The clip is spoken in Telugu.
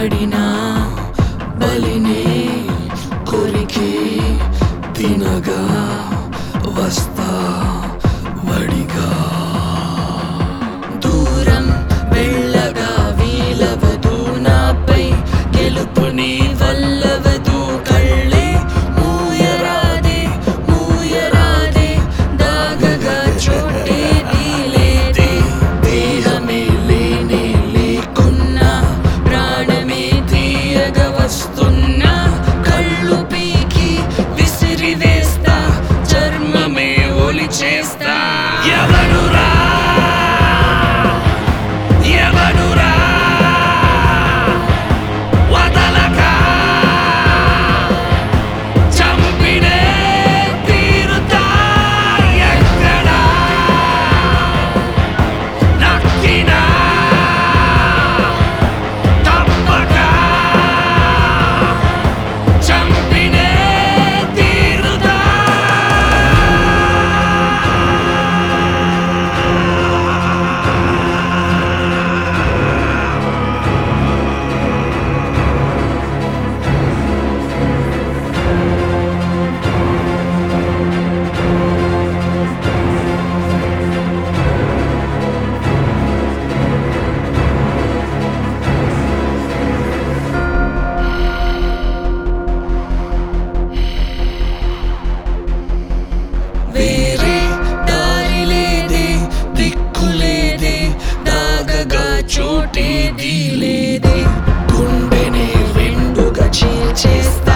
పడిన బలిని కొరికి తినగా వస్తా వడిగా దూరం వెళ్ళగా వీలవదు నాపై గెలుపుని వల్లవదు కళ్ళే మూయరాదే మూయరాదే దాగగా చోటేది లేదే దేహమే లేనే లేకున్నా ప్రాణమే తీయగా వస్తున్నా కళ్ళు పీకి విసిరి వేస్తా చర్మమే ఒలి చేస్తా ఎవడురా ఎవడురా వదలక చంపినే తీరుతా ఎక్కడా నక్కినా తప్పక చంపినే తీరుతా వేరే దారి లేదే దిక్కు లేదే దాగగా చోటేది లేదే గుండెనే రెండుగా చీల్చేస్తా